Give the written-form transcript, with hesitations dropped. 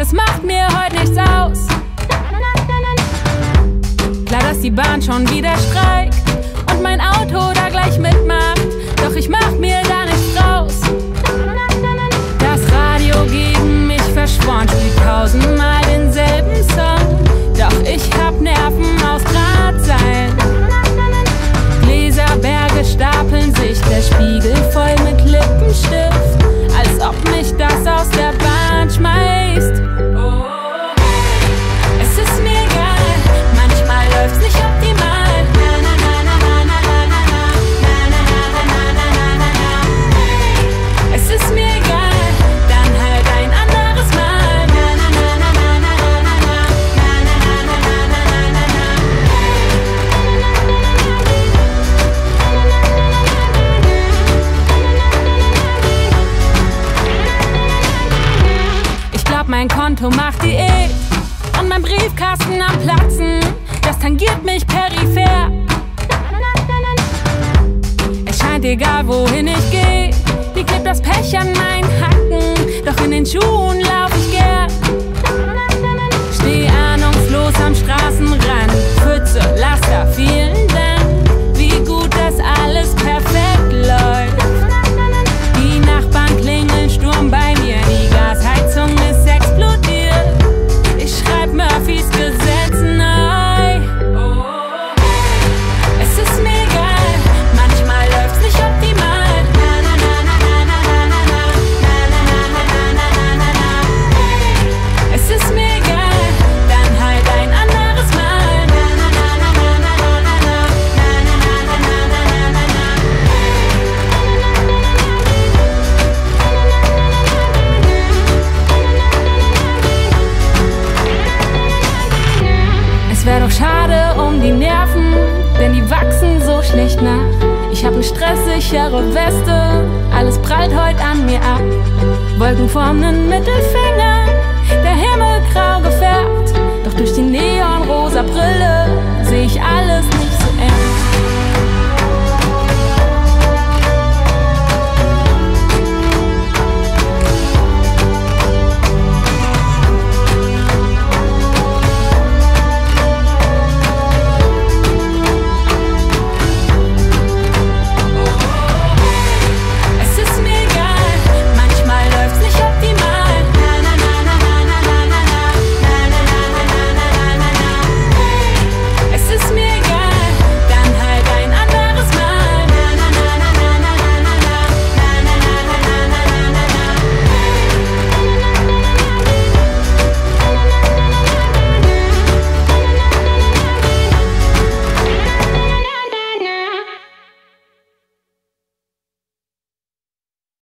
das macht mir heute nichts aus. Klar, dass die Bahn schon wieder streikt und mein Auto da gleich mitmacht, doch ich mach mir da nichts draus. Das Radio gegen mich verschworen, spielt tausendmal denselben Song, doch ich hab Nerven aus Drahtseilen. Gläserberge stapeln sich, der Spiegel voll mit Lippenstift, als ob mich das aus der Bahn schmeißt. Es ist mir egal, manchmal läuft's nicht optimal. Es ist mir egal, dann halt ein anderes Mal. Ich glaub, mein Konto macht Diät und mein Briefkasten am Platzen, das tangiert mich peripher. Es scheint egal, wohin ich geh, die klebt das Pech an meinen Hacken, doch in den Schuhen lauf ich gern. Steh ahnungslos am Straßenrand, Pfütze, Laster, vielen Dank, wie gut das alles perfekt läuft. Die Nachbarn klingeln Sturm bei mir, die Gasheizung ist explodiert. Ich schreib Murphys Gesetz neu. Es ist mir egal, manchmal läuft's nicht optimal. Es ist mir egal, dann halt ein anderes Mal. Es wär doch schade um die Nerven, denn die wachsen so schlecht nach. Ich hab ne stresssichere Weste, alles prallt heut an mir ab. Wolken formen nen Mittelfinger, der Himmel grau gefärbt, doch durch die neonrosa Brille seh ich alles